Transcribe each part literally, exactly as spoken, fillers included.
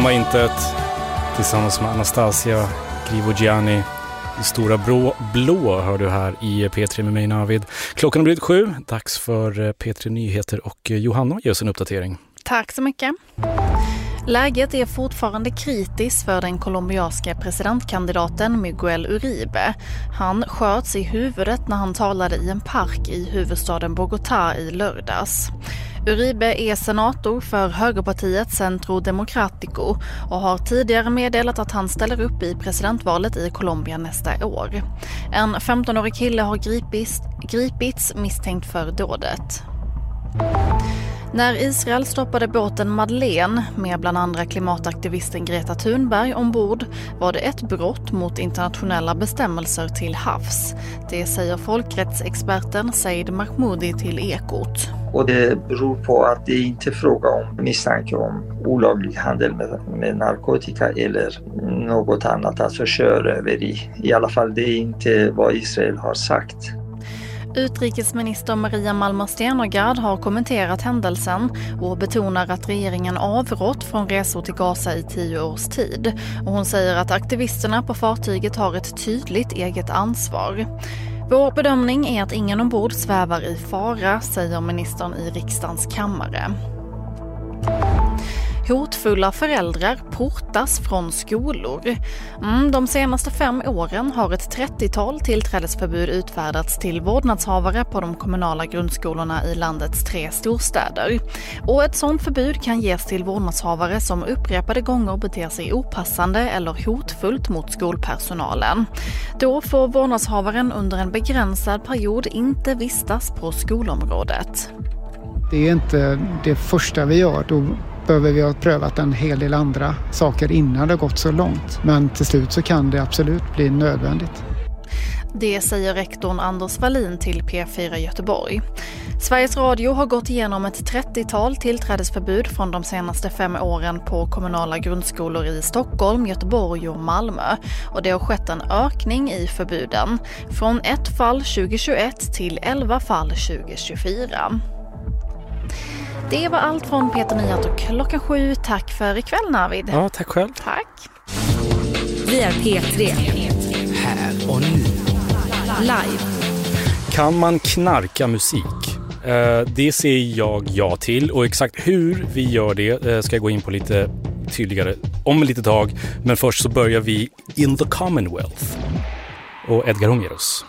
tomma intet tillsammans med Anastasia Grivogiani. I stora blå, blå hör du här i P tre med mig Navid. Klockan har blivit sju, dags för P tre Nyheter och Johanna ger oss en uppdatering. Tack så mycket. Läget är fortfarande kritiskt för den colombianska presidentkandidaten Miguel Uribe. Han sköts i huvudet när han talade i en park i huvudstaden Bogotá i lördags. Uribe är senator för högerpartiet Centro Democrático och har tidigare meddelat att han ställer upp i presidentvalet i Colombia nästa år. En femtonårig kille har gripits, gripits misstänkt för dådet. När Israel stoppade båten Madeleine med bland andra klimataktivisten Greta Thunberg ombord var det ett brott mot internationella bestämmelser till havs. Det säger folkrättsexperten Said Mahmoudi till Ekot. Och det beror på att det inte är fråga om misstanke om olaglig handel med, med narkotika eller något annat, alltså sjöröveri. I alla fall det är inte vad Israel har sagt. Utrikesminister Maria Malmer Stenergard har kommenterat händelsen och betonar att regeringen avrått från resor till Gaza i tio års tid. Och hon säger att aktivisterna på fartyget har ett tydligt eget ansvar. Vår bedömning är att ingen ombord svävar i fara, säger ministern i riksdagens kammare. Hotfulla föräldrar portas från skolor. Mm, de senaste fem åren har ett trettiotal tillträdesförbud utfärdats till vårdnadshavare på de kommunala grundskolorna i landets tre storstäder. Och ett sådant förbud kan ges till vårdnadshavare som upprepade gånger beter sig opassande eller hotfullt mot skolpersonalen. Då får vårdnadshavaren under en begränsad period inte vistas på skolområdet. Det är inte det första vi gör. Då behöver vi ha prövat en hel del andra saker innan det gått så långt. Men till slut så kan det absolut bli nödvändigt. Det säger rektorn Anders Wallin till P fyra Göteborg. Sveriges Radio har gått igenom ett trettiotal tillträdesförbud från de senaste fem åren på kommunala grundskolor i Stockholm, Göteborg och Malmö. Och det har skett en ökning i förbuden. Från ett fall tjugohundratjugoett till elva fall tjugohundratjugofyra. Det var allt från Peter Nyheter klockan sju. Tack för ikväll, Navid. Ja, tack själv. Tack. Vi är P tre. Här och nu. Live. Kan man knarka musik? Eh, det ser jag ja till. Och exakt hur vi gör det eh, ska jag gå in på lite tydligare om ett litet tag. Men först så börjar vi In the Commonwealth. Och Edgar Hungeros.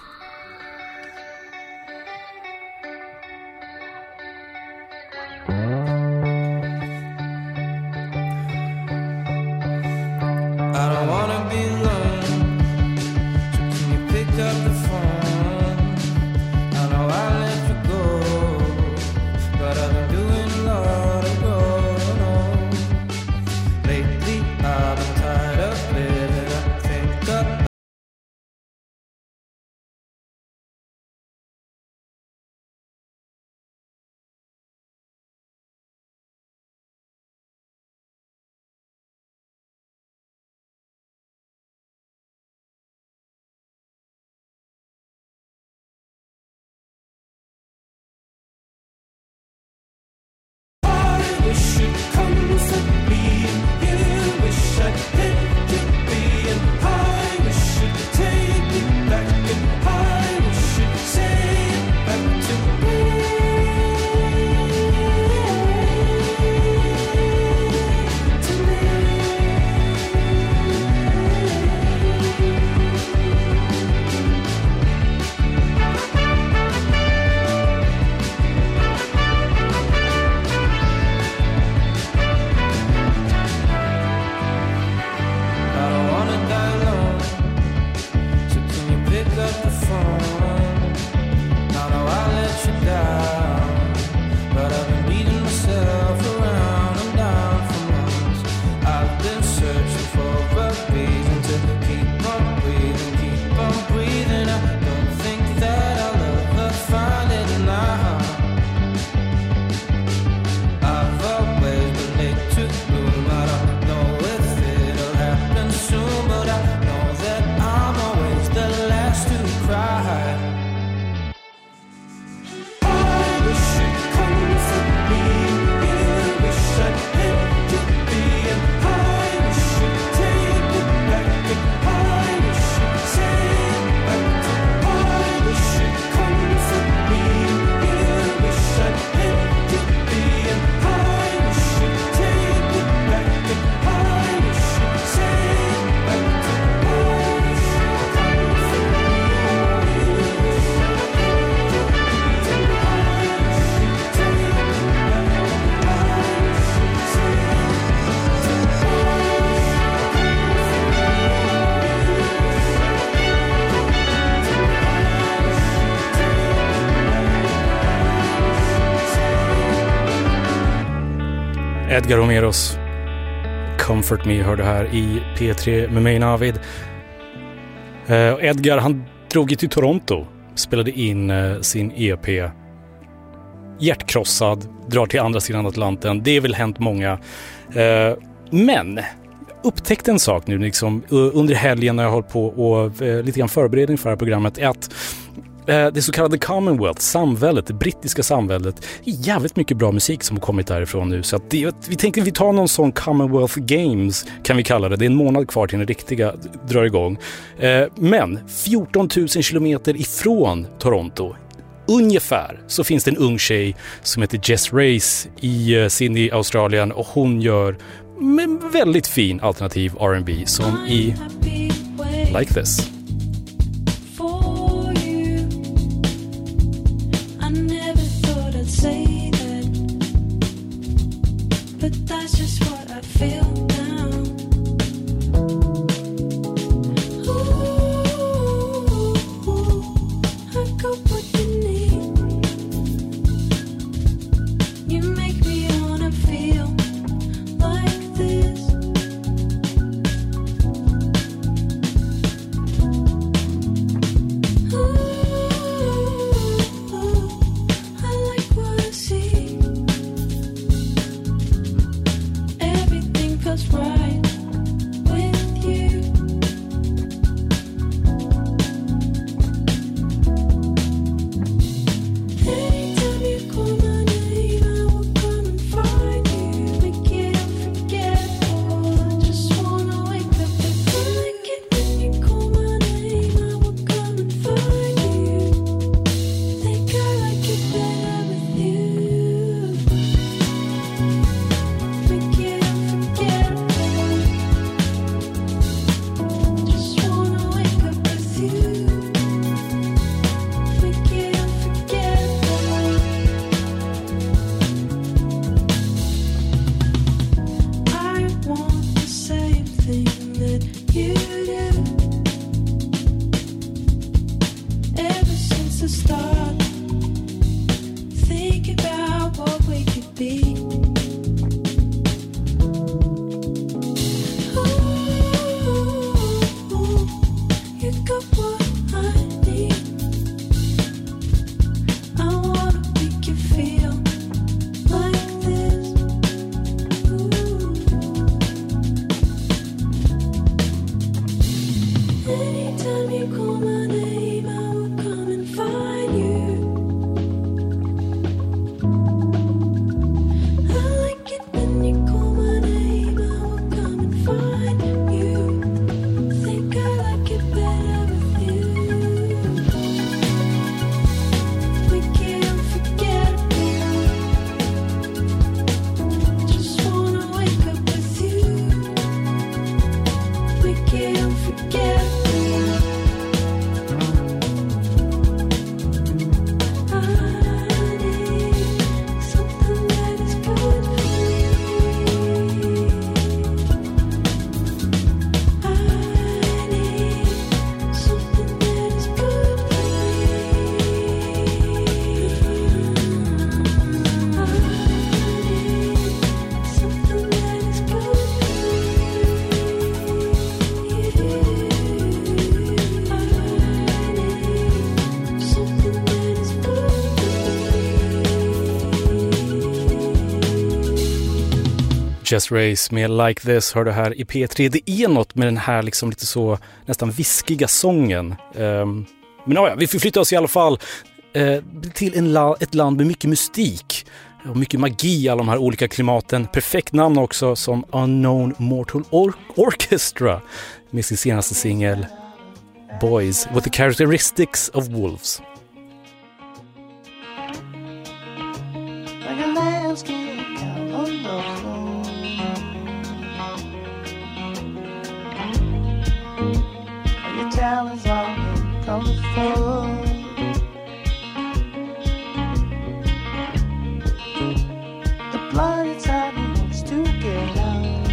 Edgar Romeros Comfort Me hörde här i P tre med mig Navid. Uh, Edgar, han drog ju till Toronto, spelade in uh, sin E P. Hjärtkrossad, drar till andra sidan Atlanten. Det är väl hänt många. Uh, men upptäckte en sak nu liksom, uh, under helgen när jag hållit på och uh, lite grann förberedning för det här programmet är att det så kallade Commonwealth, samväldet, det brittiska samväldet, det är jävligt mycket bra musik som har kommit därifrån nu. Så att det, vi tänkte att vi tar någon sån Commonwealth Games kan vi kalla det. Det är en månad kvar till den riktiga drar igång. Men fjorton tusen kilometer ifrån Toronto, ungefär, så finns det en ung tjej som heter Jess Race i Sydney, Australien, och hon gör en väldigt fin alternativ R and B som i Like This. But that's just what I feel now. Ooh, I got what you need. You make me wanna feel like this. Jess Race med Like This hör du här i P tre. Det är något med den här liksom lite så nästan viskiga sången. Um, men ja, vi förflyttar oss i alla fall uh, till en la- ett land med mycket mystik och mycket magi i alla de här olika klimaten. Perfekt namn också som Unknown Mortal Or- Orchestra med sin senaste singel Boys with the Characteristics of Wolves. Like a landscape out on the road. Your talents are colorful. The blood inside me wants to get out.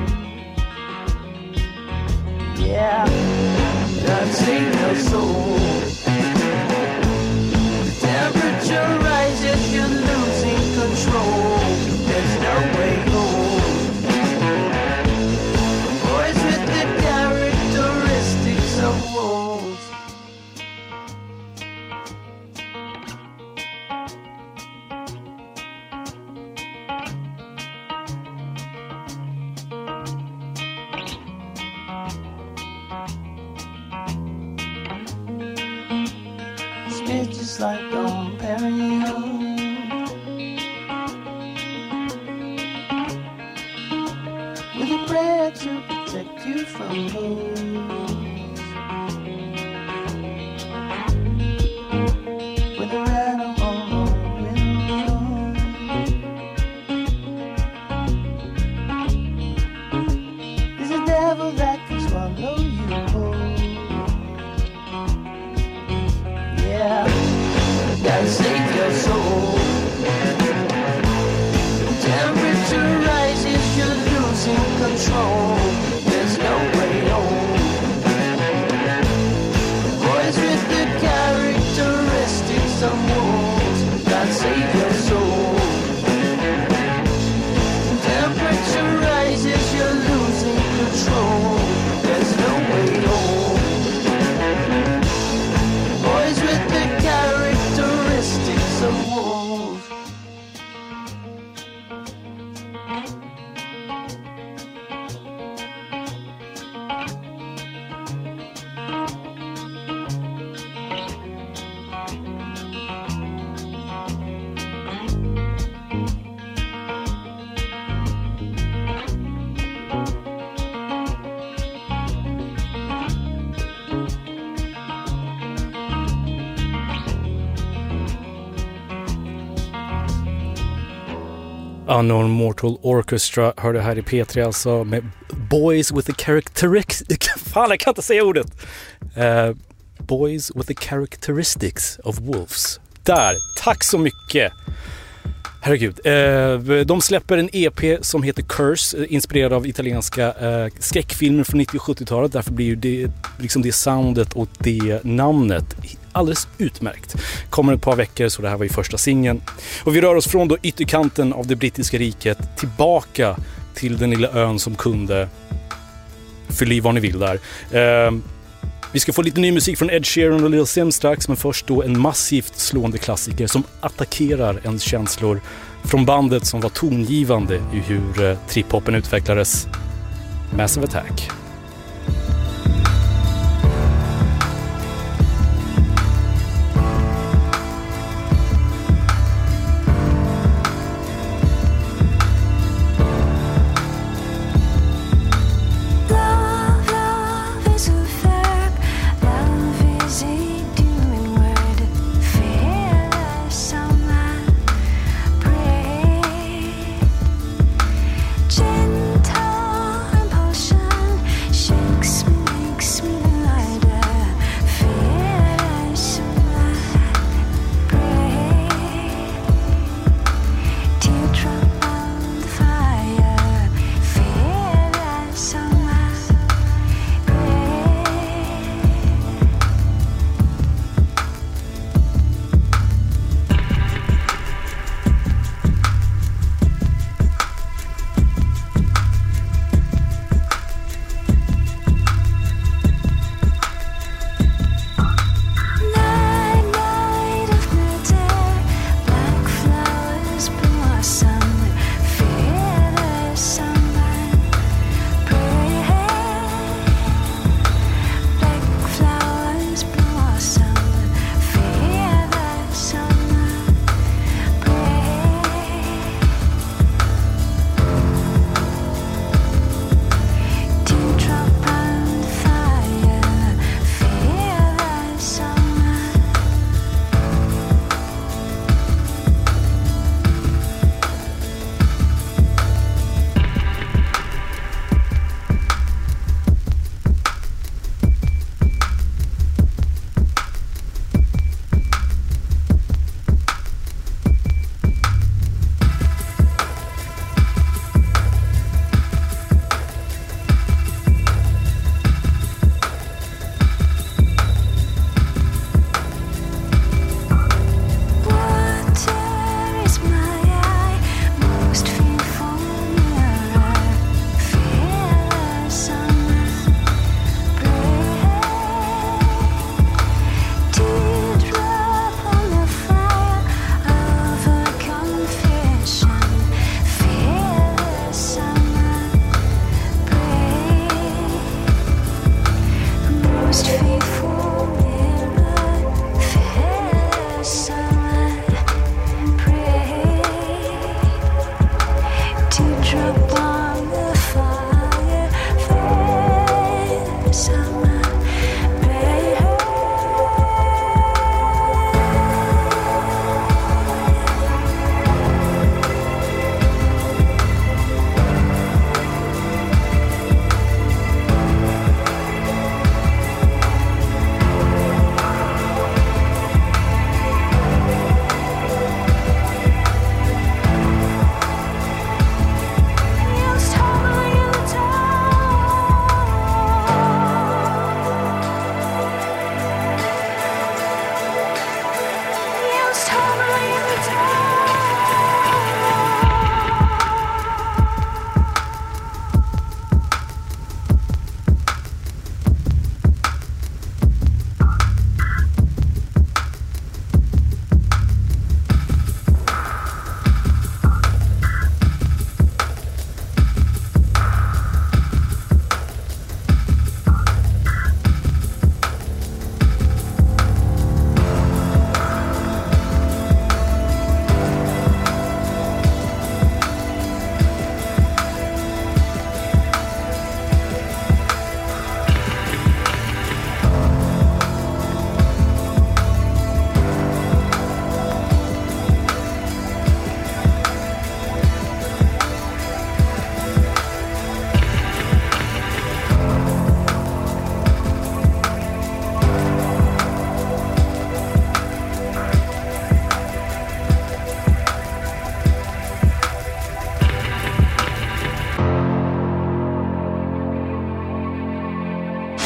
Yeah, that's in your soul. The temperature rises, you're losing control. There's no way home. just like Dom Perignon. With a prayer to protect you from wolves. With a rattle on the window. There's a devil that can swallow you whole. Yeah, gotta save your soul. Temperature rises, you're losing control. There's no way home. Boys with the characteristics of wolves. God save your soul. Temperature rises, you're losing control. There's no way home. Boys with the characteristics of wolves. Unknown Mortal Orchestra hörde här i P tre alltså med Boys with the Characteristics. Fan, jag kan inte säga ordet. Uh, Boys with the Characteristics of Wolves. Där, tack så mycket. Herregud. Uh, de släpper en E P som heter Curse, inspirerad av italienska uh, skräckfilmer från nittio- och sjuttiotalet. Därför blir ju det, liksom det soundet och det namnet alldeles utmärkt. Kommer ett par veckor, så det här var ju första singeln. Och vi rör oss från då ytterkanten av det brittiska riket tillbaka till den lilla ön som kunde. Fyll i vad ni vill där. Uh, vi ska få lite ny musik från Ed Sheeran och Lil Sims strax, men först då en massivt slående klassiker som attackerar ens känslor från bandet som var tongivande i hur uh, trip-hoppen utvecklades. Massive Attack. Gentle impulsion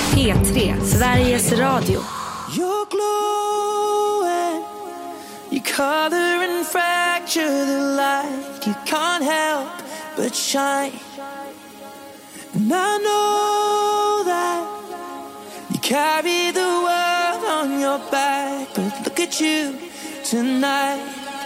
P tre, Sveriges Radio. You're glowing, you color and fracture the light. You can't help but shine. And I know that you carry the world on your back. But look at you tonight.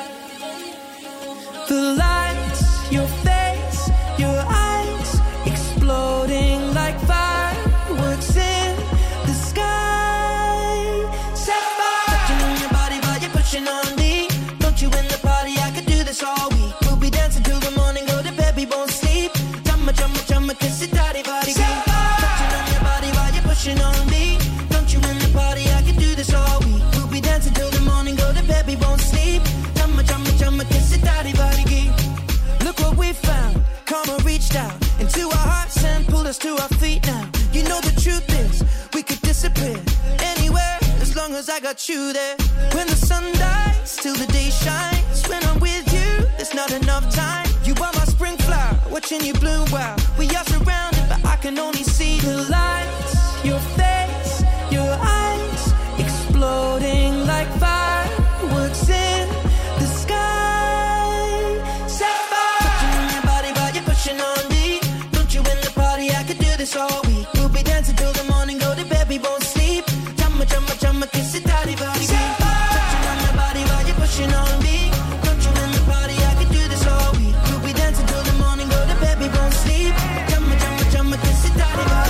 The lights, your face, your eyes, exploding like fireworks in the sky. Sapphire, touching on your body while you're pushing on me. Don't you in the party? I could do this all week. We'll be dancing till the morning, go to bed, we won't sleep. Chumma, chumma, chumma, kiss it, daddy, body. Touching on your body while you're pushing on me. Don't you in the party? I could do this all week. We'll be dancing till the morning, go to bed, we won't sleep. Chumma, chumma, chumma, kiss it, daddy, body. Look what we found. Karma reached out into our hearts and pulled us to our feet now. You know the truth is, we could disappear anywhere as long as I got you there. When the sun dies, till the day shines. When I'm with you, there's not enough time. You are my spring flower, watching you bloom wild. We are surrounded, but I can only see the lights. Your face, your eyes, exploding like fireworks in the sky. Sapphire, touching on your body while you're pushing on me. Don't you in the party? I could do this all week. We'll be dancing till the morning, go to bed, we won't sleep. Chumma, chumma, chumma, kiss it, daddy, body. Touching on your body while you're pushing on me. Don't you in the party? I could do this all week. We'll be dancing till the morning, go to bed, we won't sleep. Chumma, chumma, chumma, kiss it, daddy, body.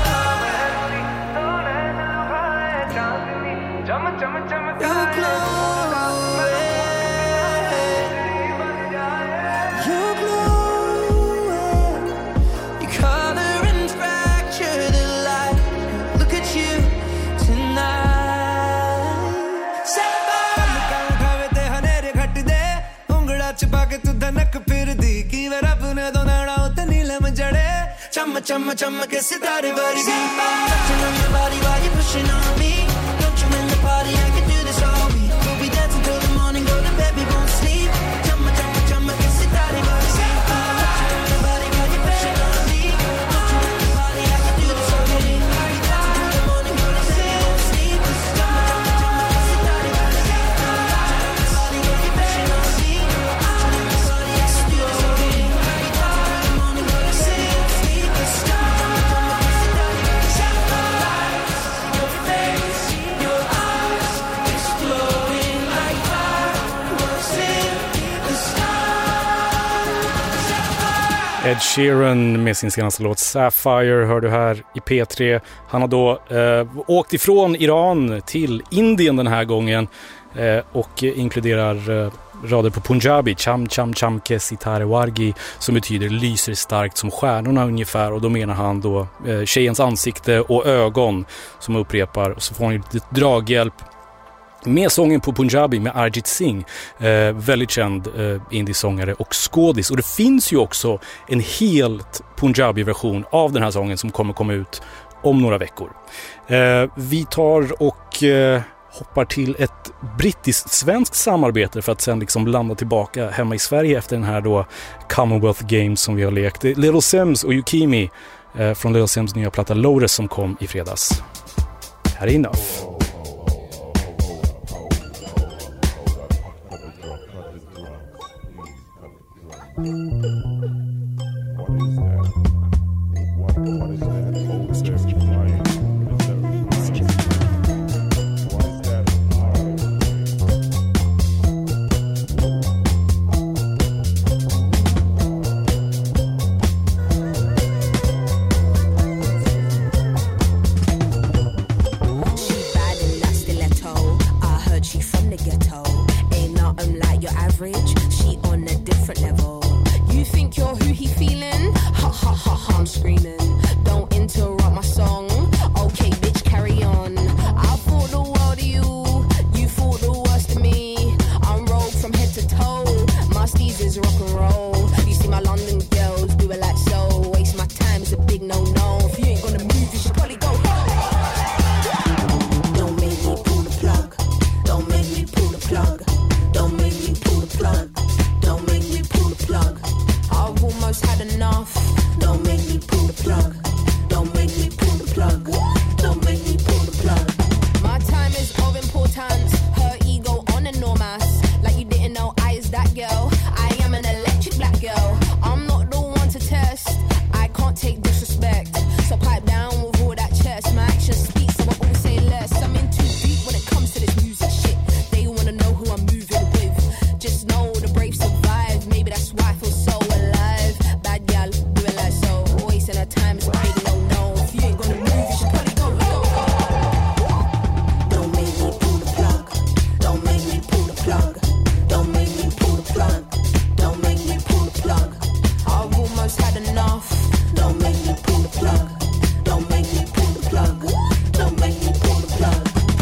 You're glowing, you're glowing. You color and fracture the light. Look at you tonight. Sapphire, te hanere ghat de ungla chpa ke tu dhanak phir di ki var apne do nada utte neelam jade. Chamma chamma chamma ke sitare vargi. Touching on your body while you're pushing on me. Don't you in the party? I can do this all week. We'll be dancing till the morning, go to bed, we won't sleep. Chamma chamma chamma ke sitare vargi. Touching on your body while you're pushing on me. Don't you in the party? I can do this all week. We'll be dancing till the morning, go to bed, we won't sleep. Chamma chamma chamma ke sitare vargi. Touching on your body while you're pushing on me. Don't you in the party? I can do this all week. We'll be dancing till the morning, go to bed, we won't sleep. Chamma chamma chamma ke sitare vargi. Your face, your eyes, exploding like fireworks in the sky. Ed Sheeran med sin senaste låt Sapphire hör du här i P tre. Han har då eh, åkt ifrån Iran till Indien den här gången eh, och inkluderar eh, rader på Punjabi, cham cham cham ke sitare vargi, som betyder lyser starkt som stjärnorna ungefär, och då menar han då eh, tjejens ansikte och ögon som upprepar, och så får han ju lite draghjälp med sången på Punjabi med Arjit Singh, eh, väldigt känd eh, indiesångare och skådis. Och det finns ju också en helt Punjabi-version av den här sången som kommer komma ut om några veckor. Eh, vi tar och eh, hoppar till ett brittiskt-svenskt samarbete för att sen liksom landa tillbaka hemma i Sverige efter den här då Commonwealth Games som vi har lekt. Little Sims och Yukimi eh, från Little Sims nya platta Lotus som kom i fredags. Här är Enough. What is that? What, what is that? Oh, is there flying? Is there flying? What is that flying? She bad in that stiletto. I heard she from the ghetto. Ain't nothing like your average. She on a different level. You think you're who he feeling? Ha ha ha ha, I'm screaming. Don't interrupt my song. So pipe down with all that chest. My actions speak, so I always say less. I'm in too deep when it comes to this music shit. They wanna know who I'm moving with. Just know the brave survive. Maybe that's why I feel so alive. Bad gal, do it like so. Wasting our time is a big no-no. If you ain't gonna move, you should probably go, go, go. Don't make me pull the plug. Don't make me pull the plug. Don't make me pull the plug. Don't make me pull the plug. I've almost had enough. Don't make me pull the plug. Don't make me pull the plug. Don't make me pull the plug.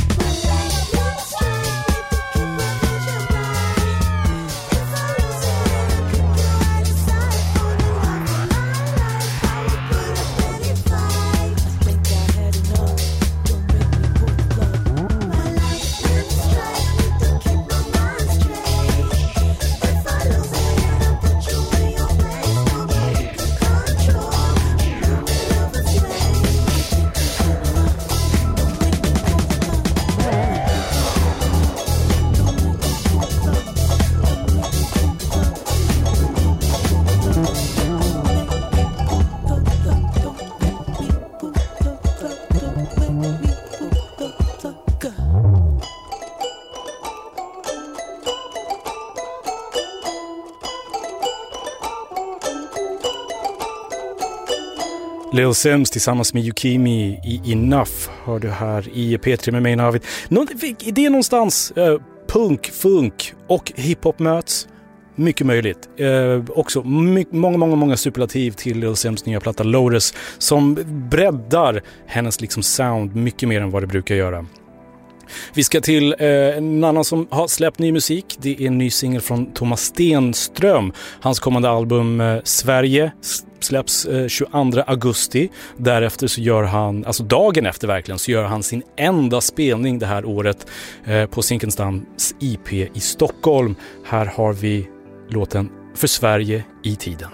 Lil Sims tillsammans med Yukimi i Enough hör du här i P tre med mig Navid. Nå, det är någonstans eh, punk, funk och hiphop möts. Mycket möjligt. Eh, också my- många, många, många superlativ till Lil Sims nya platta Lotus som breddar hennes liksom sound mycket mer än vad det brukar göra. Vi ska till eh, en annan som har släppt ny musik. Det är en ny singel från Thomas Stenström. Hans kommande album eh, Sverige släpps eh, tjugoandra augusti. Därefter så gör han, alltså dagen efter verkligen, så gör han sin enda spelning det här året eh, på Zinkensdamms I P i Stockholm. Här har vi låten För Sverige i tiden.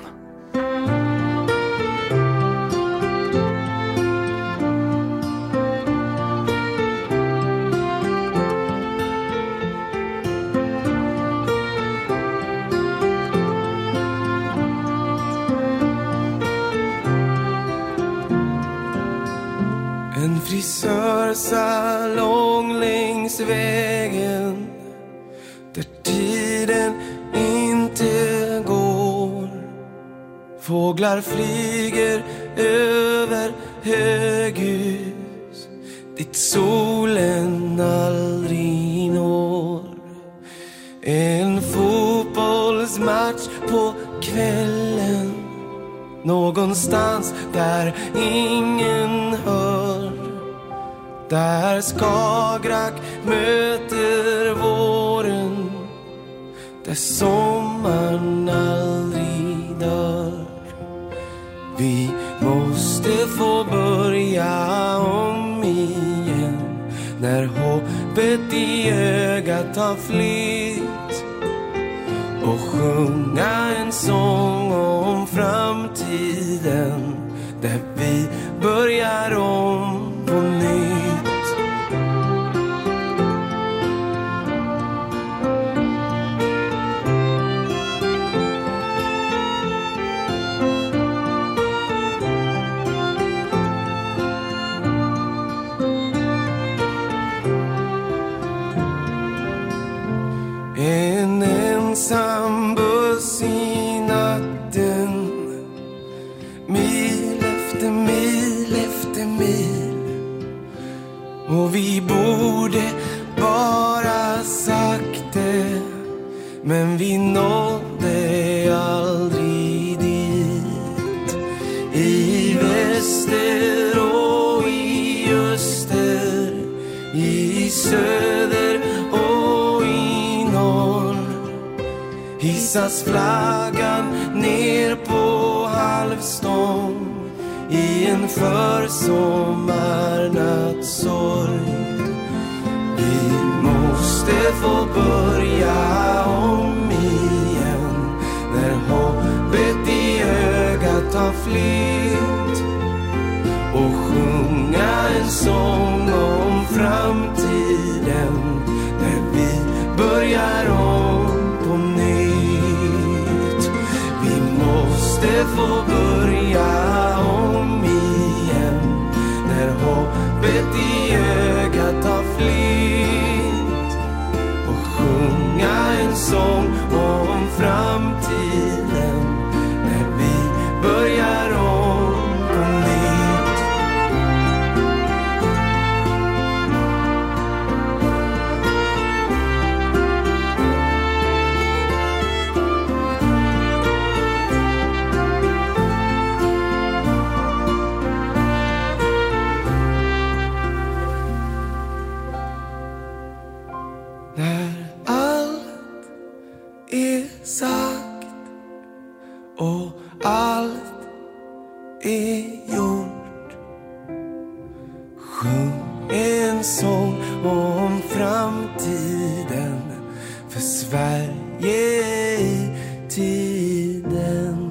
En frisörsalong längs vägen där tiden inte går. Fåglar flyger över höghus dit solen aldrig når. En fotbollsmatch på kvällen någonstans där ingen hör. Där Skagerrak möter våren. Där sommaren aldrig dör. Vi måste få börja om igen. När hoppet i ögat tar flytt. Och sjunga en sång om framtiden. Där vi börjar om på nytt. En ensam buss i natten. Mil efter mil efter mil. Och vi borde bara sagt det. Men vi nådde aldrig dit. I väster och i öster. I söder och i norr. Hissas flaggan ner på halvstång. I en försommarnattssorg. Vi måste få börja om igen. När hoppet i ögat tar flytt. Och sjunga en sång om framtiden. När vi börjar om på nytt. Vi måste få börja om igen. Sjung en sång om framtiden, för Sverige i tiden.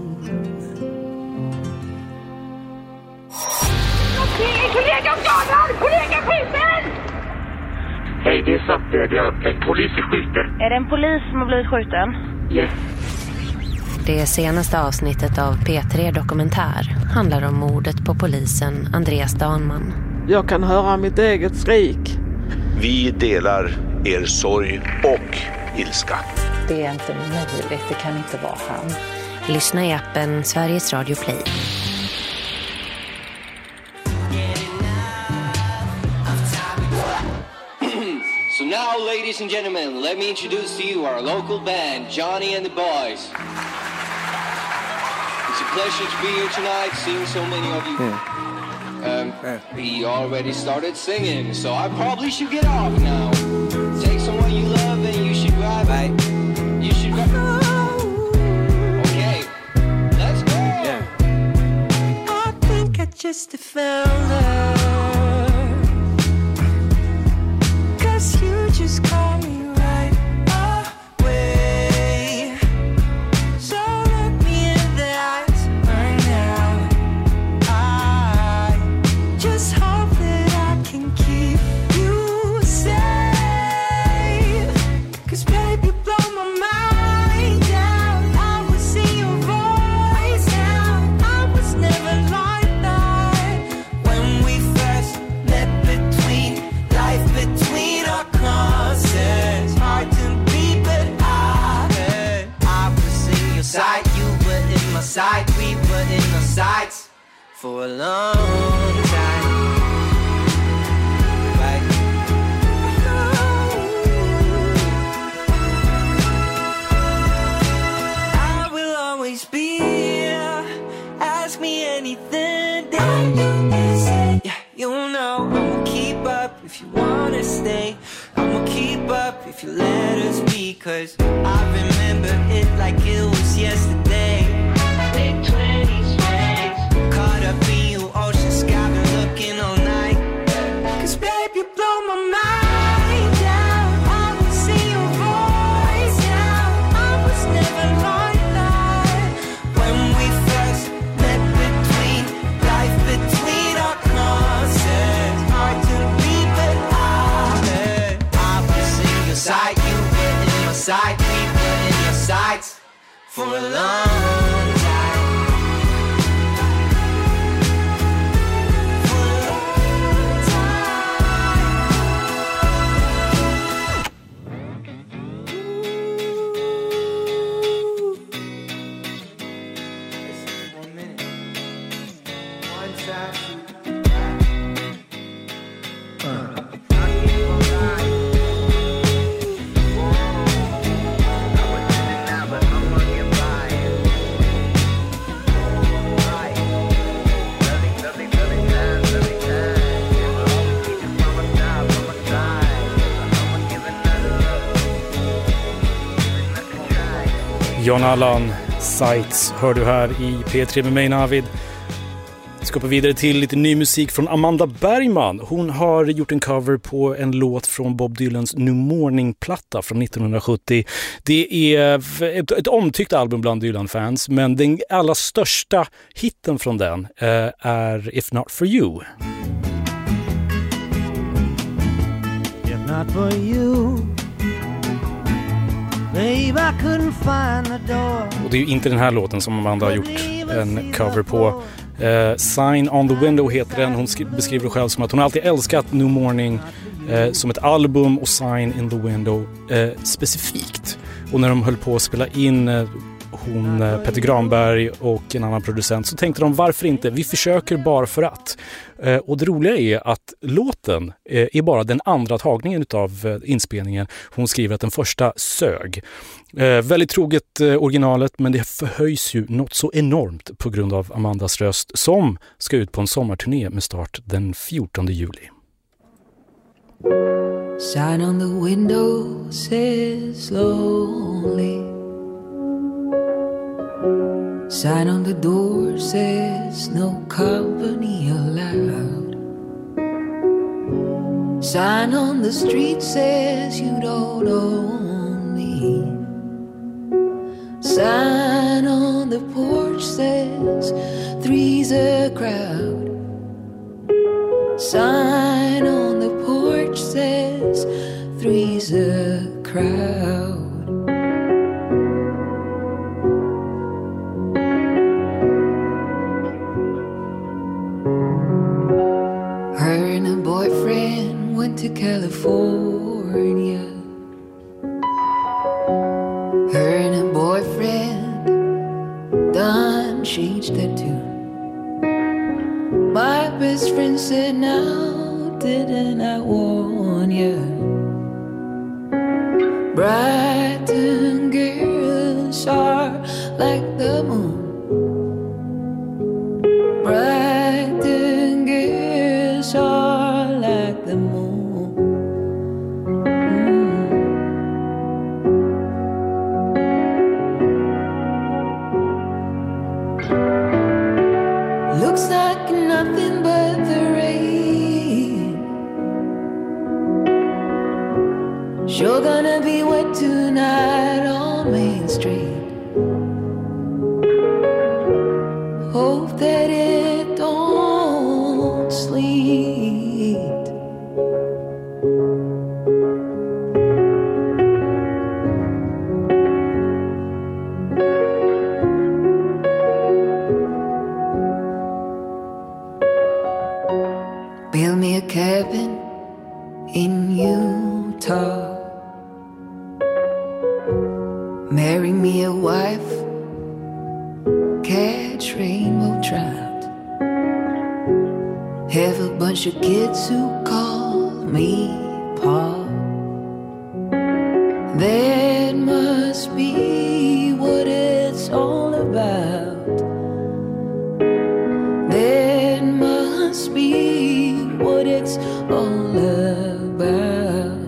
Kollegan skadad! Kollegan skjuten! Hej, det är Zappedja. En polis är skjuten. Är det en polis som har blivit skjuten? Yes. Det senaste avsnittet av P tre Dokumentär handlar om mordet på polisen Andreas Danman. Jag kan höra mitt eget skrik. Vi delar er sorg och ilska. Det är inte möjligt, det kan inte vara han. Lyssna i appen Sveriges Radio Play. So now, ladies and gentlemen, let me introduce to you our local band, Johnny and the Boys. It's a pleasure to be here tonight, seeing so many of you. Um, we already started singing, so I probably should get off now. Take someone you love and you should grab it. You should grab it. Okay, let's go! Yeah. I think I just found her, 'cause you just call me right away. So look me in the eyes right now. I just hope that I can keep you safe. 'Cause baby, blow my mind down. I will see your voice now. I was never like that when we first met, between life between our crosses. Hard to be, but I I was in your side, you were in my side. We were in our sides for a long time. Right? I will always be here. Ask me anything that you say. Yeah, you know I'ma keep up if you wanna stay. I'ma keep up if you let us be. 'Cause I remember it like it was yesterday. Big twenties face, caught up in you, ocean sky, been looking all night. 'Cause babe, you blow my mind down. I will see your voice now. I was never like that when we first met, between life between our crosses. Hard to be, but I I was in your side, you were in my side. We were in your sides for a long time. For a long time. Listen, one minute. One side. Uh. John Allan, Sights, hör du här i P tre med mig, Navid. Vi ska gå vidare till lite ny musik från Amanda Bergman. Hon har gjort en cover på en låt från Bob Dylans New Morning-platta från nittonhundrasjuttio. Det är ett, ett omtyckt album bland Dylan-fans, men den allra största hitten från den eh, är If Not For You. If not for you, babe, I couldn't find the door. Och det är ju inte den här låten som Amanda har gjort en cover på. Uh, Sign on the Window heter den. Hon sk- beskriver det själv som att hon alltid älskat New Morning uh, som ett album och Sign in the Window uh, specifikt. Och när de höll på att spela in uh, hon, uh, Peter Granberg och en annan producent, så tänkte de, varför inte? Vi försöker bara för att. Uh, och det roliga är att låten uh, är bara den andra tagningen av uh, inspelningen. Hon skriver att den första sög. Eh, väldigt troget eh, originalet, men det förhöjs ju något så enormt på grund av Amandas röst, som ska ut på en sommarturné med start den fjortonde juli. Sign on the window says lonely. Sign on the door says no company allowed. Sign on the street says you don't own me. Sign on the porch says three's a crowd. Sign on the porch says three's a crowd. Her and her boyfriend went to California. Her and her boyfriend done changed their tune. My best friend said, now didn't I warn you? Brighton girls are like the moon. Brighton girls are like the moon. Mm. Looks like nothing but the rain. Sure gonna be wet tonight on Main Street. Hope that it don't sleet. Build me a cabin in Utah. Marry me a wife, catch rainbow trout. Have a bunch of kids who call me Pa. That must be what it's all about. That must be what it's all about.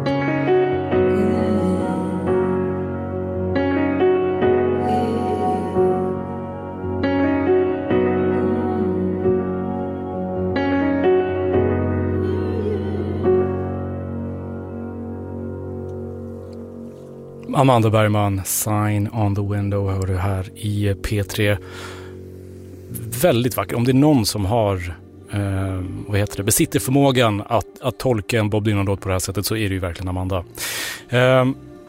Amanda Bergman, Sign on the Window, hör du här i P tre. Väldigt vacker. Om det är någon som har eh, vad heter det, besitter förmågan att, att tolka en Bob Dylan-låt på det här sättet, så är det ju verkligen Amanda. Eh,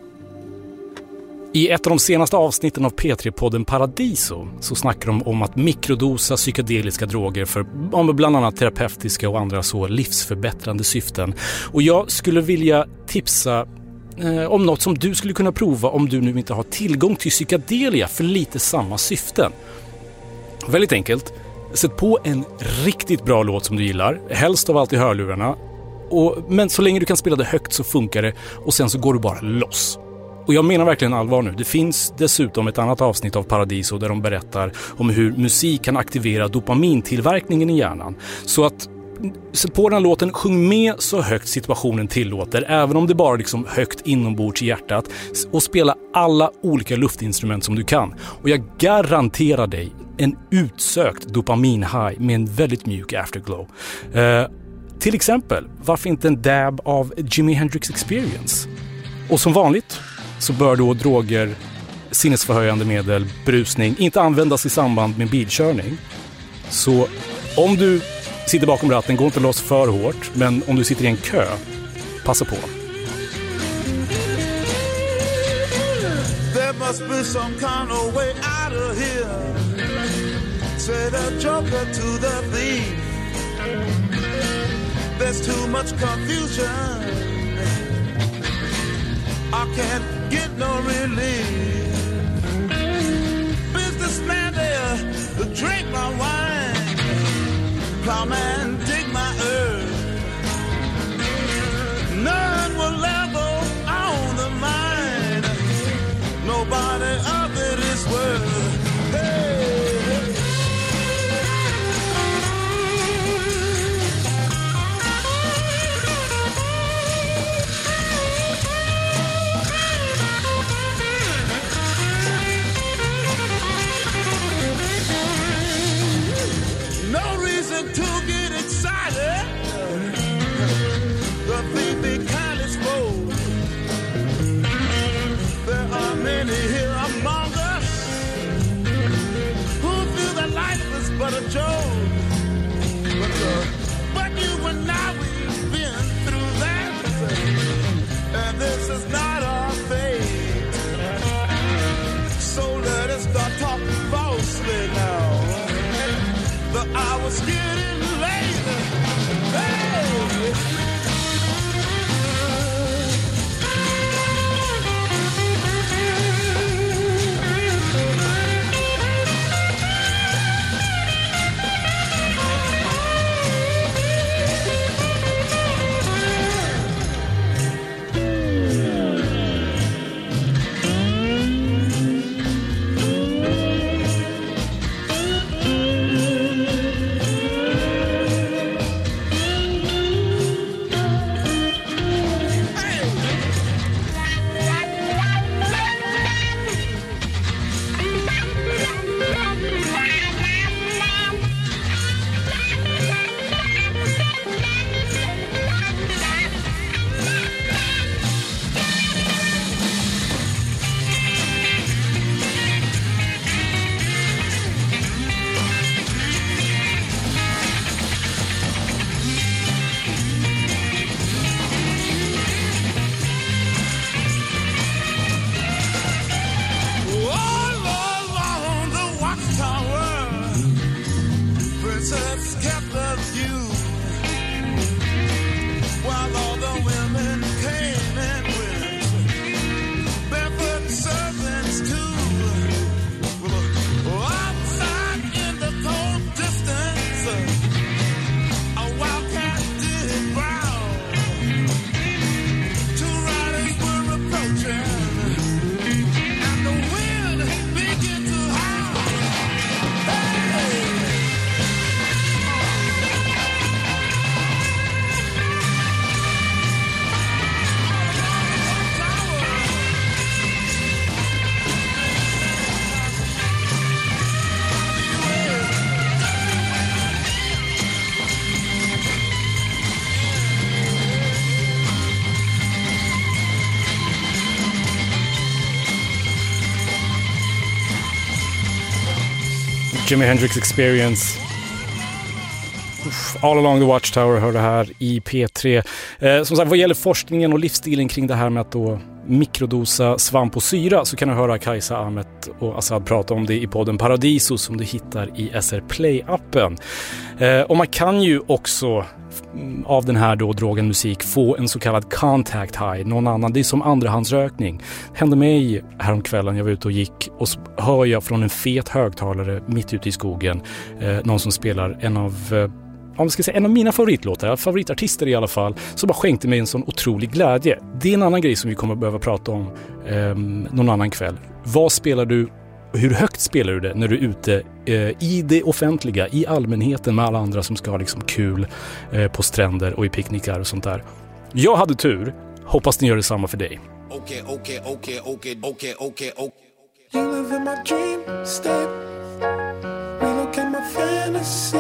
I ett av de senaste avsnitten av P tre-podden Paradiso så snackar de om att mikrodosa psykedeliska droger för bland annat terapeutiska och andra så livsförbättrande syften. Och jag skulle vilja tipsa Eh, om något som du skulle kunna prova om du nu inte har tillgång till psykedelia för lite samma syften. Väldigt enkelt. Sätt på en riktigt bra låt som du gillar, helst av allt i hörlurarna. Och, men så länge du kan spela det högt så funkar det, och sen så går du bara loss. Och jag menar verkligen allvar nu. Det finns dessutom ett annat avsnitt av Paradiso där de berättar om hur musik kan aktivera dopamintillverkningen i hjärnan. Så att sätt på den här låten, sjung med så högt situationen tillåter, även om det bara liksom högt inombords i hjärtat, och spela alla olika luftinstrument som du kan. Och jag garanterar dig en utsökt dopamin-high med en väldigt mjuk afterglow. Eh, till exempel, varför inte en dab av Jimi Hendrix Experience? Och som vanligt så bör då droger, sinnesförhöjande medel, brusning inte användas i samband med bilkörning. Så om du sitter bakom ratten, gå inte loss för hårt, men om du sitter i en kö, passa på. There must be some kind of way out of here. Say the joker to the thief. There's too much confusion. I can't get no relief. Businessman there, drink my wine. Plowman, dig my earth. None will level on the mine. Nobody of it is worth. Hey. No reason to get excited. Jimi Hendrix Experience. Uff, All Along the Watchtower hör det här i P tre. Eh, som sagt, vad gäller forskningen och livsstilen kring det här med att då mikrodosa svamp och syra, så kan du höra Kajsa, Ahmet och Assad prata om det i podden Paradiso som du hittar i S R Play-appen. Eh, och man kan ju också av den här då drogen musik få en så kallad contact high. Någon annan, det är som andrahandsrökning. Hände mig häromkvällen, jag var ute och gick och så hör jag från en fet högtalare mitt ute i skogen eh, någon som spelar en av eh, om ska säga, en av mina favoritlåtar, favoritartister i alla fall, så bara skänkte mig en sån otrolig glädje. Det är en annan grej som vi kommer att behöva prata om eh, någon annan kväll. Vad spelar du, hur högt spelar du det när du är ute eh, i det offentliga, i allmänheten med alla andra som ska ha liksom kul eh, på stränder och i picknickar och sånt där. Jag hade tur, hoppas ni gör detsamma för dig. Okay, okay, okay, okay, okay, okay, okay. You live in my dream state. Relocate my fantasy.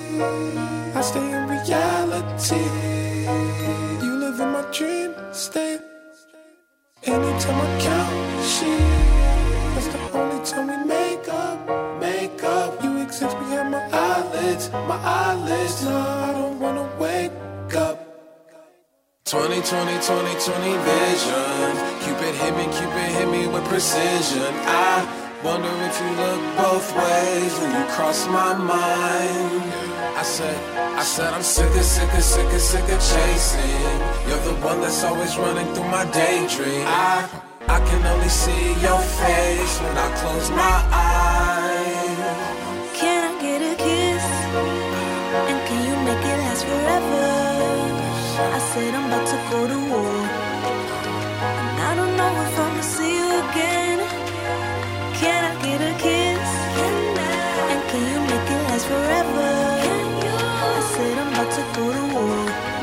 I stay in reality. You live in my dream state. Anytime I count sheep, that's the only time we make up, make up. You exist behind my eyelids, my eyelids. No, I don't wanna wake up. twenty, twenty, twenty, twenty vision. Cupid hit me, Cupid hit me with precision. I wonder if you look both ways when you cross my mind. I said, I said I'm sick of, sick of, sick of, sick of chasing. You're the one that's always running through my daydream. I, I can only see your face when I close my eyes. Can I get a kiss? And can you make it last forever? I said I'm about to go to war, and I don't know if I'ma see you again. Can I get a kiss? And can you make it last forever? I said I'm about to go to war,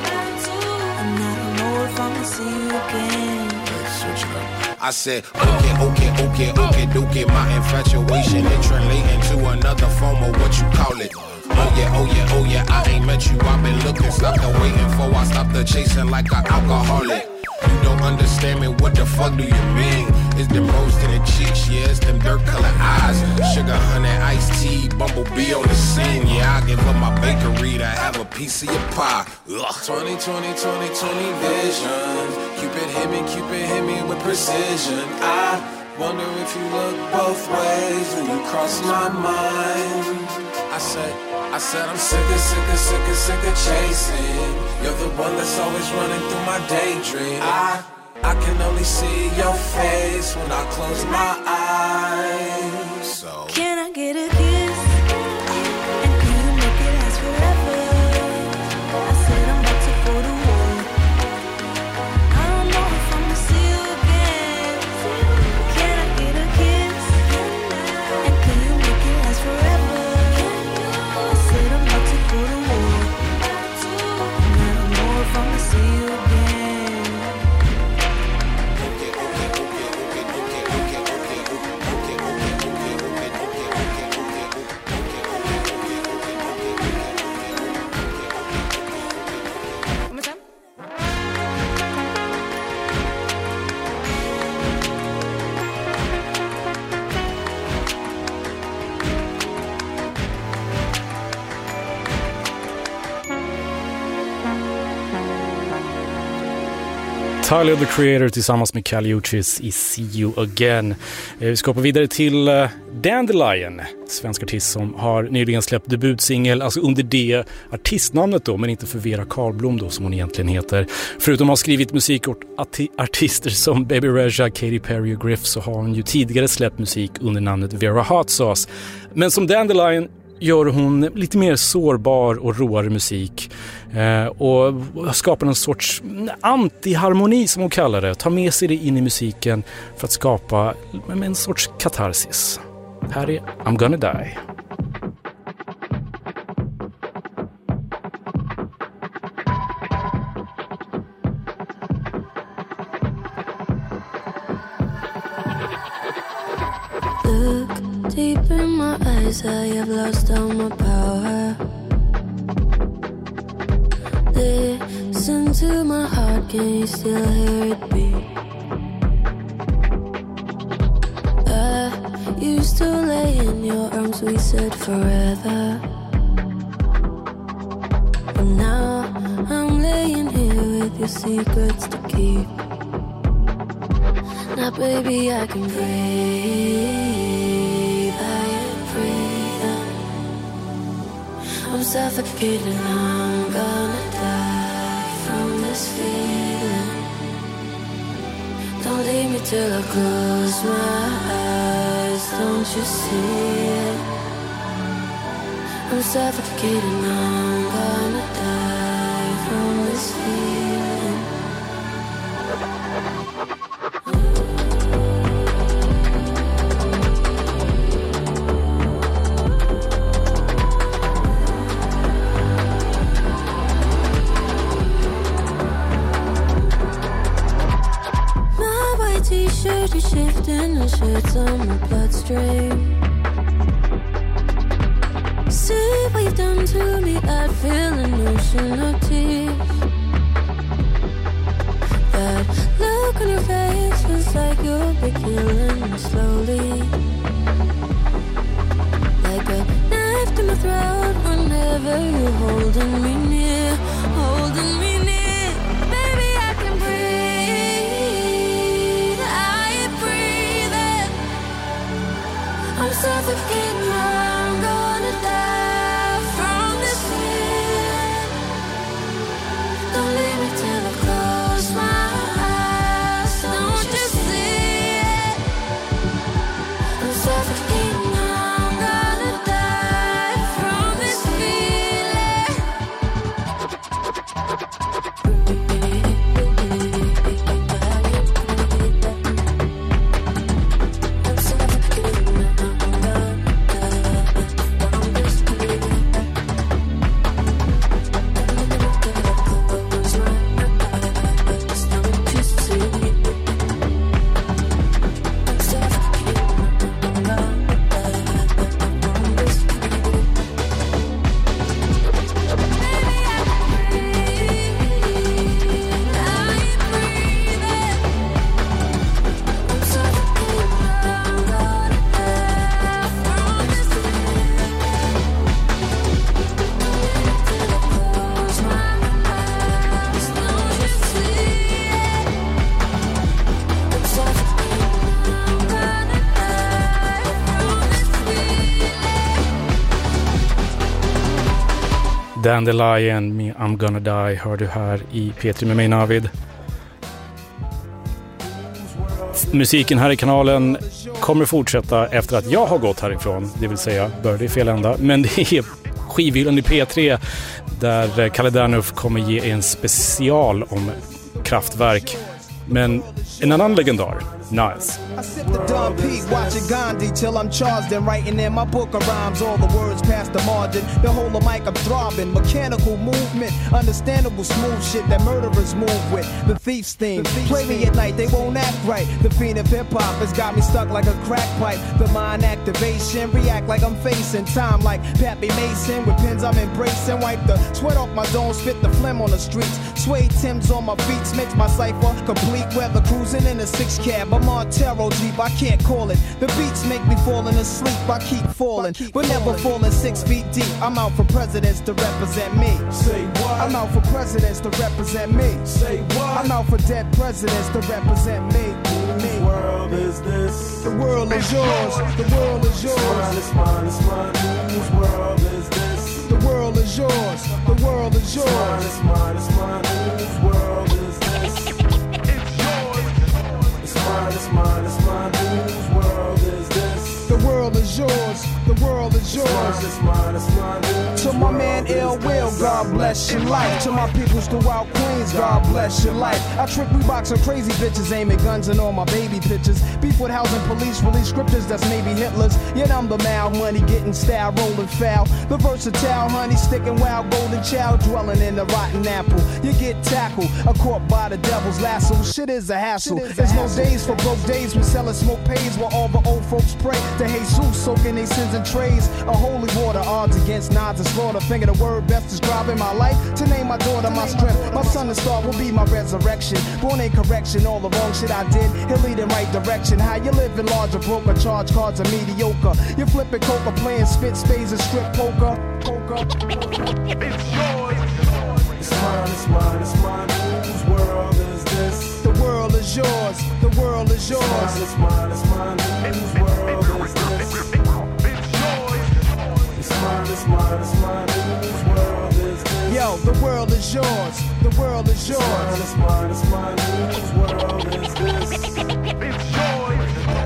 and I don't know if I'ma see you again. Switch it up. I said, okay, okay, okay, okay, okay. My infatuation it translating to another form of what you call it. Oh yeah, oh yeah, oh yeah, I ain't met you, I've been looking, stopped the waiting for, I stopped the chasing like an alcoholic. You don't understand me, what the fuck do you mean? It's them rose to the cheeks, yeah, it's them dirt colored eyes. Sugar, honey, iced tea, bumblebee on the scene. Yeah, I give up my bakery to have a piece of your pie. Ugh. twenty, twenty, twenty, twenty vision. Cupid hit me, Cupid hit me with precision. I wonder if you look both ways when you cross my mind. I said, I said I'm sick of, sick of, sick of, sick of chasing. You're the one that's always running through my daydream. I, I can only see your face when I close my eyes. So can I get a kiss? And can you make it last forever? I said I'm about to go to war. I don't know if I'ma see you again. Can I get a kiss? And can you make it last forever? I said I'm about to go to war, and I don't know if I'ma see you again. okay, okay, okay, okay, okay, okay, okay, okay, okay, okay, Tyler the Creator tillsammans med Kali Uchis i See You Again. Vi ska hoppa vidare till Dandelion, svensk artist som har nyligen släppt debutsingel, alltså under det artistnamnet då, men inte för Vera Karlblom då som hon egentligen heter. Förutom att ha skrivit musik åt artister som Baby Rexha, Katy Perry och Griff, så har hon ju tidigare släppt musik under namnet Vera Hot Sauce. Men som Dandelion gör hon lite mer sårbar och råare musik eh, och skapar en sorts antiharmoni som hon kallar det. Tar med sig det in i musiken för att skapa en sorts katarsis. Här är I'm Gonna Die. Look deep in my eyes, I have lost all my power. Listen to my heart, can you still hear it beat? I used to lay in your arms, we said forever. But now I'm laying here with your secrets to keep. Now baby I can breathe, I am breathing. I'm suffocating, I'm gonna die from this feeling. Don't leave me till I close my eyes, don't you see it? I'm suffocating, I'm gonna die from this feeling. T-shirt, you're shifting the shirts on my bloodstream. See what you've done to me, I'd feel an ocean of tears. That look on your face feels like you'll be killing me slowly. Like a knife to my throat whenever you're holding me near, holding me near. Baby, I can breathe. I'm suffocating, I'm gonna die from this feeling. Don't leave me till I close my eyes, don't you see it? I'm suffocating, I'm gonna die from this feeling. Dandelion med I'm Gonna Die hör du här i P tre med mig Navid. Musiken här i kanalen kommer fortsätta efter att jag har gått härifrån, det vill säga började i fel ända, men det är skivhyllan i P tre där Kalle Dernuf kommer ge en special om Kraftwerk, men en annan legendar, Niles. I sip the Don Pete, watching Gandhi till I'm charged and writing in my book of rhymes all the words past the margin. The whole of mic I'm throbbing, mechanical movement, understandable smooth shit that murderers move with. The thief's theme, the thief's play me at night, they won't act right. The fiend of hip hop has got me stuck like a crack pipe. The mind activation, react like I'm facing time like Pappy Mason with pins I'm embracing. Wipe the sweat off my dome, spit the phlegm on the streets. Suede Timbs on my beats makes my cipher complete. Weather cruising in a six cab, I'm on Montero Jeep, I can't call it. The beats make me falling asleep, I keep falling, but never falling six feet deep. I'm out for presidents to represent me. Say what? I'm out for presidents to represent me. Say what? I'm out for dead presidents to represent me. Whose world is this? The world is yours. The world is yours. It's mine, it's mine, it's mine. Whose world is this? The world is yours. The world is yours. It's mine, it's mine, it's mine. Whose world is this? It's mine, it's mine, it's mine. Whose world is this? The world is yours. The world is yours. It's mine, it's mine, it's mine. To my man Ill Will, God bless your life. To my peoples throughout Queens, God bless your life. I trick Reeboks on crazy bitches, aiming guns and all my baby pictures. Beef with housing police, release scriptures that's maybe Hitler's. Yet I'm the mal money, getting style, rolling foul. The versatile honey, sticking wild, golden child, dwelling in the rotten apple. You get tackled, a caught by the devil's lasso. Shit is a hassle. Is There's a no hassle. Days for broke days. We selling smoke pays while all the old folks pray to Jesus, soaking their sins in trays. A holy water, odds against nods and slaughter. Finger the word best describing my life to name my daughter my strength. My son the star will be my resurrection. Born in correction, all the wrong shit I did, he'll lead in right direction. How you living larger, broker, charge cards are mediocre. You flipping coca, playing spit spades and strip poker. Poker. It's yours. It's mine, it's mine, it's mine. Whose world is this? The world is yours. The world is yours. It's mine, it's mine, it's mine. Whose world is this? It's yours. It's mine, it's mine, it's mine. Whose world is this? Yo, the world is yours. The world is yours. It's mine, it's mine, it's mine. Whose world is this? It's yours.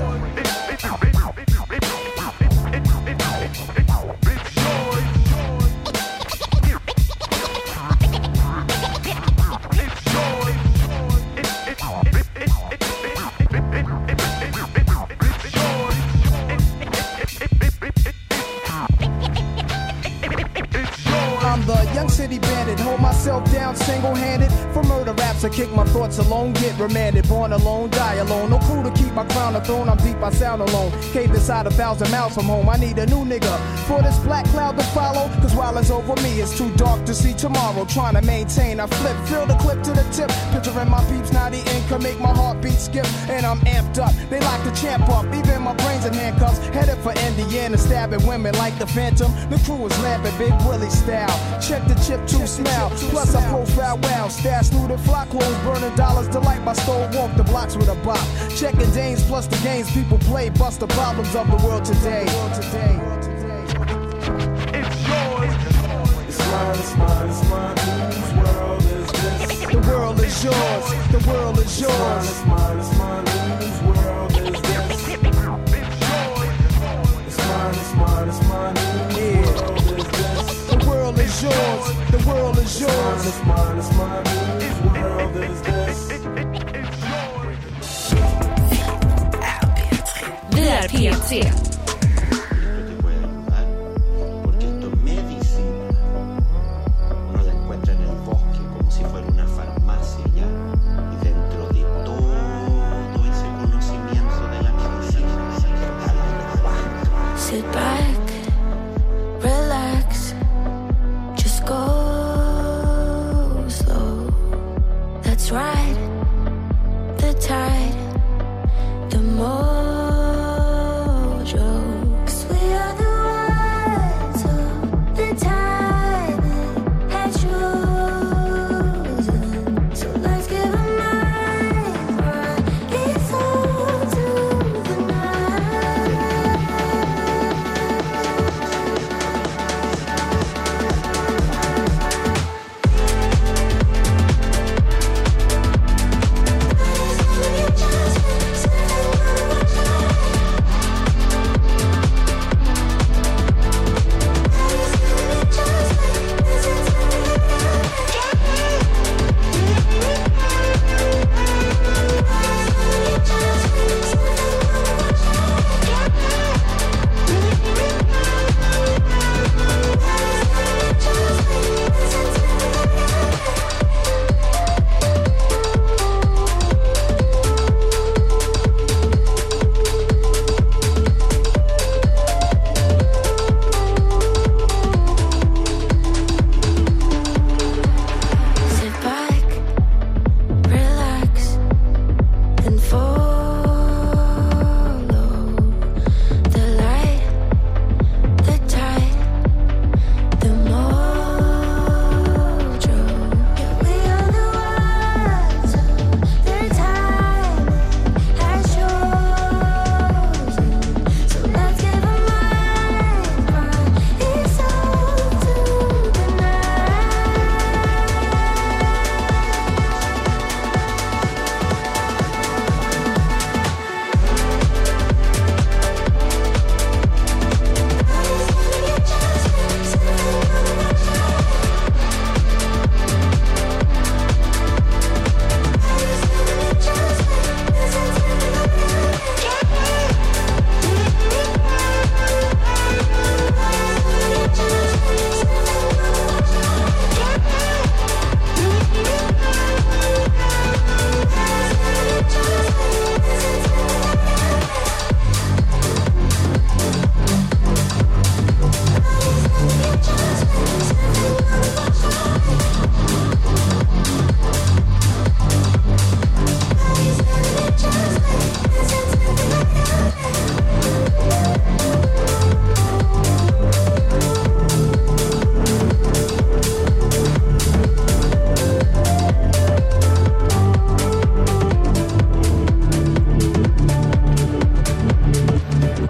I'm the young city bandit, hold myself down single-handed. For murder raps, I kick my thoughts alone, get remanded. Born alone, die alone, no crew to keep my crown a throne. I'm deep, I sound alone. Cave inside a thousand miles from home. I need a new nigga for this black cloud to follow. Cause while it's over me, it's too dark to see tomorrow. Trying to maintain, I flip, fill the clip to the tip. Picturing my peeps, now the ink can make my heartbeat skip. And I'm amped up, they like to champ up. Even my brains in handcuffs, headed for Indiana, stabbing women like the Phantom. The crew is lamping Big Willie style. Check the chip to smell. Plus I profile well. Stash through the flock clothes, burning dollars to light my stove. Walk the blocks with a bop. Checking Danes plus the games people play. Bust the problems of the world today. It's yours. It's mine, it's mine, it's mine. Whose world is this? The world is yours. The world is yours. It's mine, it's mine, it's mine. Whose world is this? It's yours. It's mine, it's mine, it's mine. Whose world is this? The world is yours. The world is yours. It's mine, it's mine, whose world is this? Vi är P tre. Sit back, relax, just go slow. That's right, the tide, the mojo. 'Cause we are the ones who the timing had chosen. So let's give a mind run. It's all to the night.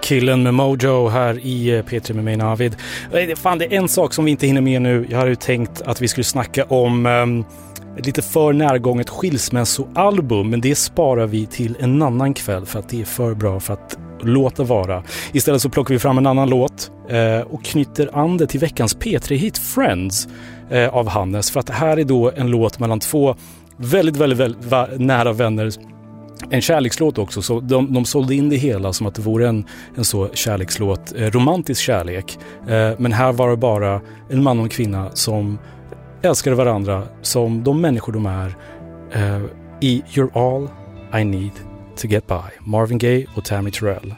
Killen med Mojo här i P tre med mig Navid. Fan, det är en sak som vi inte hinner med nu. Jag hade ju tänkt att vi skulle snacka om um, ett lite för närgånget skilsmässoalbum, men det sparar vi till en annan kväll för att det är för bra för att låta vara. Istället så plockar vi fram en annan låt eh, och knyter an det till veckans P tre-hit Friends eh, av Hannes, för att det här är då en låt mellan två väldigt, väldigt, väldigt va- nära vänner. En kärlekslåt också, så de, de sålde in det hela som att det vore en, en så kärlekslåt, eh, romantisk kärlek. Eh, men här var det bara en man och en kvinna som älskade varandra som de människor de är eh, i You're All I Need to Get By. Marvin Gaye och Tammy Terrell.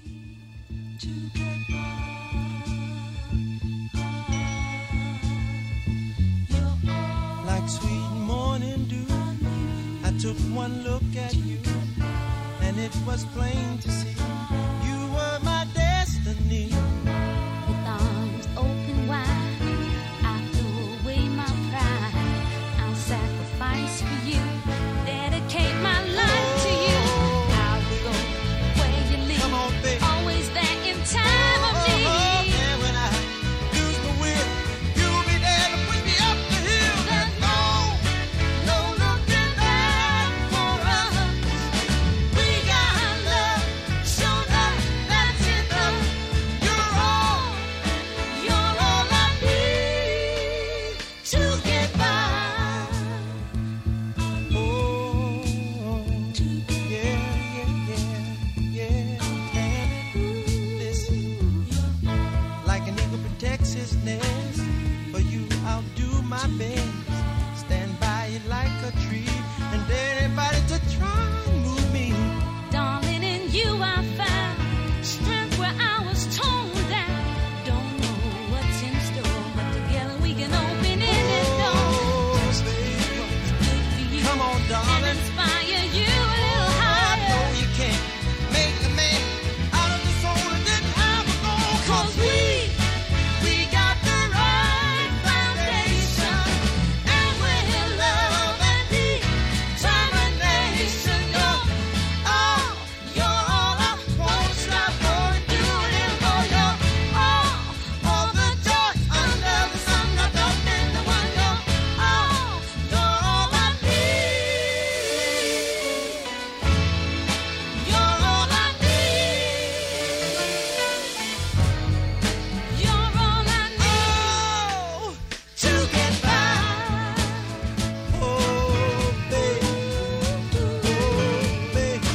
Like sweet morning dew, I took one look at you, and it was plain to see you were my destiny. With arms open wide, I threw away my pride. I'll sacrifice for you, dedicate my life to you. I will go where you lead, always there in time of need. And when I lose my will, you'll be there to push me up the hill. There's no, no looking back for us. We got love, show love, that's enough. You're all, you're all I need to get by. Oh, yeah, yeah, yeah, yeah. And listen, like an eagle protects his nest, for you I'll do my best. Stand by you like a tree, and anybody to try and move me. Darling, in you I found strength where I was torn down. Don't know what's in store, but together we can open any door. Just do what's good for you, Come on, and darling. inspire you a little I higher. know you can't make a man out of the soul that didn't have a goal. 'Cause we, we got the right foundation, and we're love and determination. You're all, you're all I won't stop for doing for you. All, all the joy under the sun, wrapped up in the one. You're all, you're all I need. You're all I need. You're all I need to get by. Oh, baby. Oh, baby.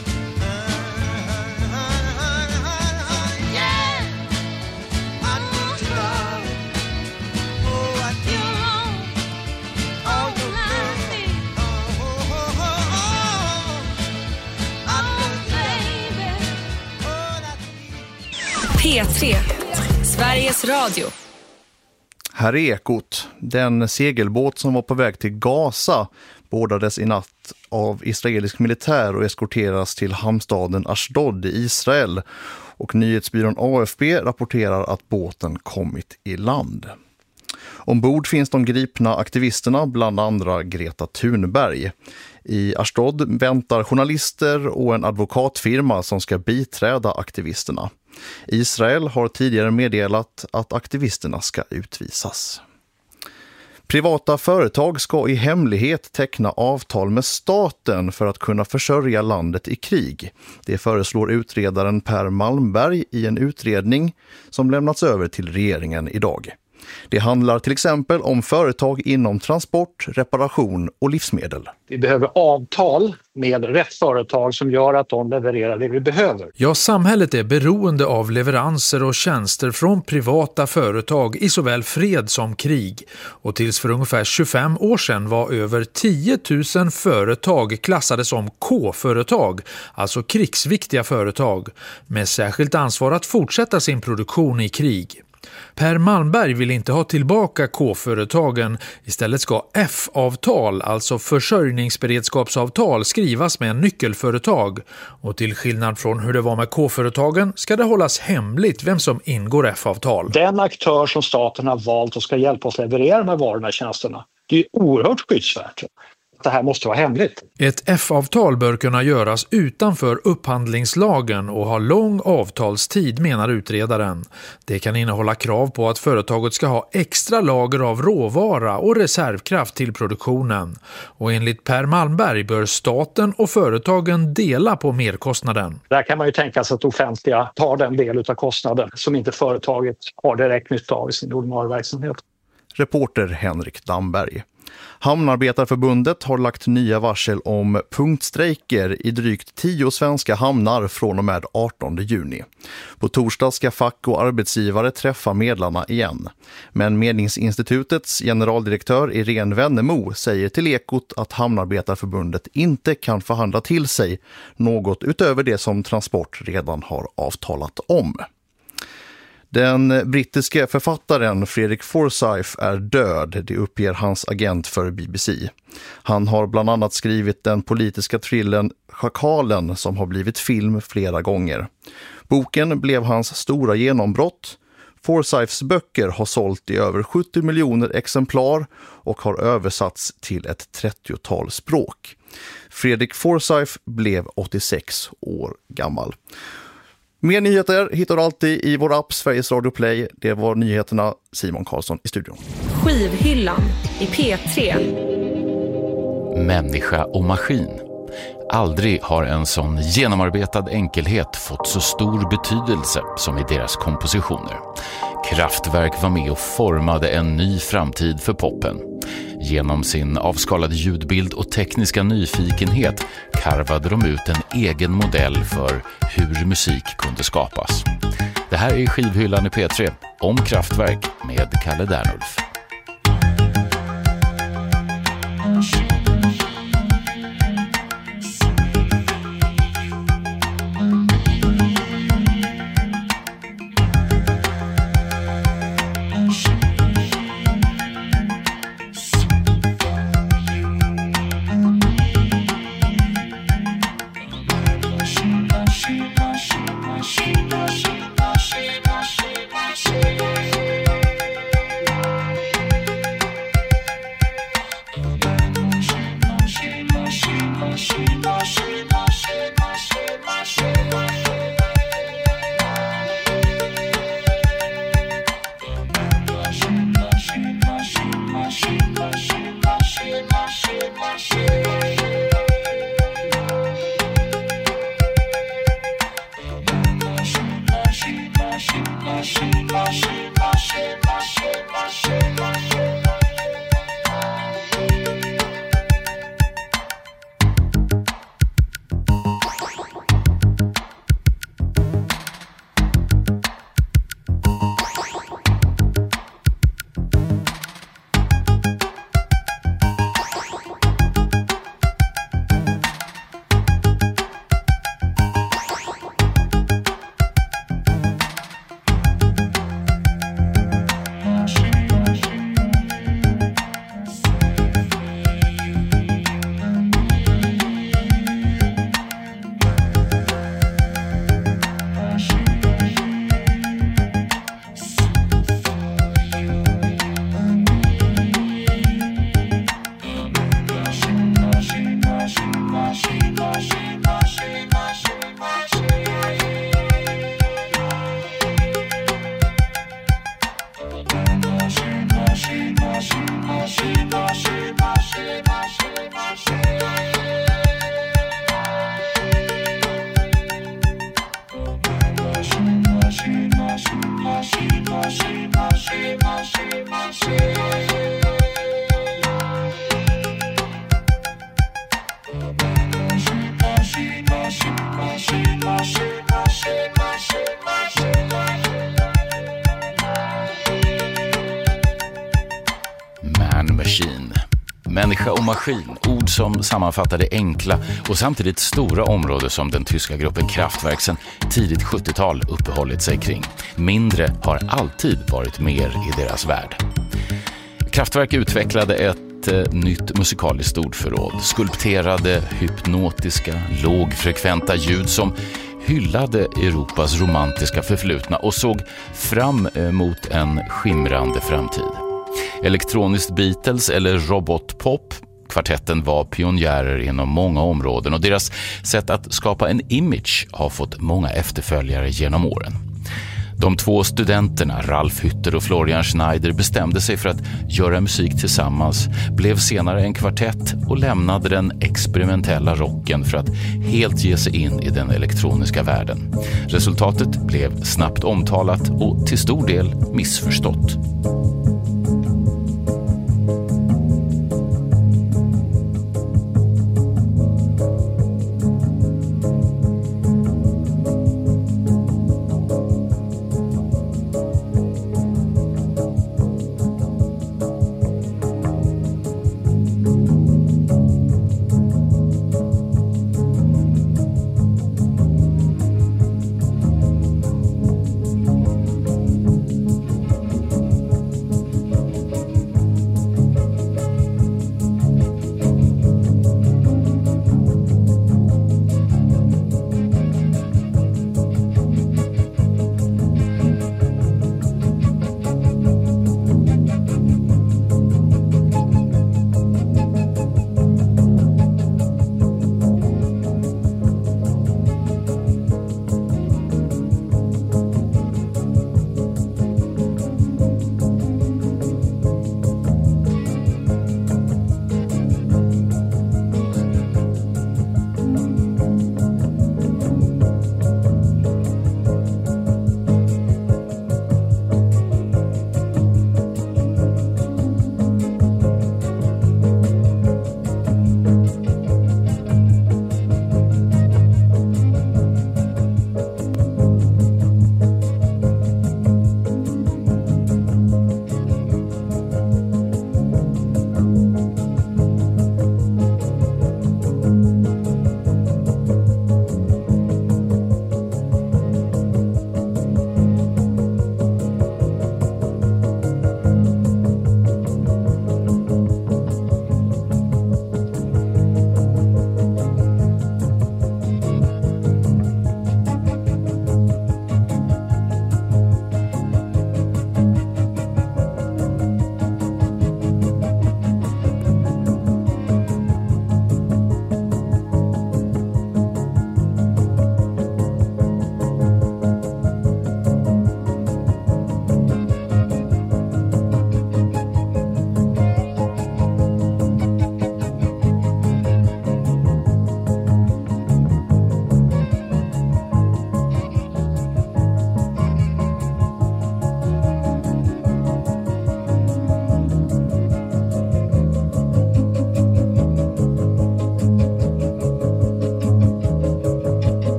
Yeah. I need you, darling. Oh, I need you. Oh, you baby. Oh, oh, oh, oh. I love you, baby. Oh, that's P tre, Sveriges Radio. Här är Ekot. Den segelbåt som var på väg till Gaza bordades i natt av israelisk militär och eskorteras till hamnstaden Ashdod i Israel. Och nyhetsbyrån A F P rapporterar att båten kommit i land. Ombord finns de gripna aktivisterna, bland andra Greta Thunberg. I Ashdod väntar journalister och en advokatfirma som ska biträda aktivisterna. Israel har tidigare meddelat att aktivisterna ska utvisas. Privata företag ska i hemlighet teckna avtal med staten för att kunna försörja landet i krig. Det föreslår utredaren Per Malmberg i en utredning som lämnats över till regeringen idag. Det handlar till exempel om företag inom transport, reparation och livsmedel. Vi behöver avtal med rätt företag som gör att de levererar det vi behöver. Ja, samhället är beroende av leveranser och tjänster från privata företag i såväl fred som krig. Och tills för ungefär tjugofem år sedan var över tio tusen företag klassade som K-företag, alltså krigsviktiga företag, med särskilt ansvar att fortsätta sin produktion i krig. Per Malmberg vill inte ha tillbaka K-företagen. Istället ska F-avtal, alltså försörjningsberedskapsavtal, skrivas med en nyckelföretag. Och till skillnad från hur det var med K-företagen ska det hållas hemligt vem som ingår F-avtal. Den aktör som staten har valt och ska hjälpa oss leverera de här varorna och tjänsterna, det är oerhört skyddsvärt. Det här måste vara hemligt. Ett F-avtal bör kunna göras utanför upphandlingslagen och ha lång avtalstid, menar utredaren. Det kan innehålla krav på att företaget ska ha extra lager av råvara och reservkraft till produktionen. Och enligt Per Malmberg bör staten och företagen dela på merkostnaden. Där kan man ju tänka sig att offentliga tar den del av kostnaden som inte företaget har direkt nytta av i sin ordinarie verksamhet. Reporter Henrik Damberg. Hamnarbetarförbundet har lagt nya varsel om punktstrejker i drygt tio svenska hamnar från och med artonde juni. På torsdag ska fack och arbetsgivare träffa medlarna igen. Men Medlingsinstitutets generaldirektör Irene Wennemo säger till Ekot att Hamnarbetarförbundet inte kan förhandla till sig något utöver det som Transport redan har avtalat om. Den brittiske författaren Fredrik Forsyth är död, det uppger hans agent för B B C. Han har bland annat skrivit den politiska thrillern Schakalen som har blivit film flera gånger. Boken blev hans stora genombrott. Forsyths böcker har sålt i över sjuttio miljoner exemplar och har översatts till ett trettiotal språk. Fredrik Forsyth blev åttiosex år gammal. Mer nyheter hittar du alltid i vår app Sveriges Radio Play. Det var nyheterna. Simon Karlsson i studion. Skivhyllan i P tre. Människa och maskin. Aldrig har en sån genomarbetad enkelhet fått så stor betydelse som i deras kompositioner. Kraftwerk var med och formade en ny framtid för poppen. Genom sin avskalade ljudbild och tekniska nyfikenhet karvade de ut en egen modell för hur musik kunde skapas. Det här är skivhyllan i P tre om Kraftwerk med Kalle Dernulf. Människa och maskin, ord som sammanfattar det enkla och samtidigt stora område som den tyska gruppen Kraftwerk sedan tidigt sjuttiotal uppehållit sig kring. Mindre har alltid varit mer i deras värld. Kraftwerk utvecklade ett eh, nytt musikaliskt ordförråd, skulpterade hypnotiska, lågfrekventa ljud som hyllade Europas romantiska förflutna och såg fram mot en skimrande framtid. Elektroniskt Beatles eller robotpop, Kvartetten var pionjärer inom många områden och deras sätt att skapa en image har fått många efterföljare genom åren. De två studenterna, Ralf Hütter och Florian Schneider, bestämde sig för att göra musik tillsammans, blev senare en kvartett och lämnade den experimentella rocken för att helt ge sig in i den elektroniska världen. Resultatet blev snabbt omtalat och till stor del missförstått.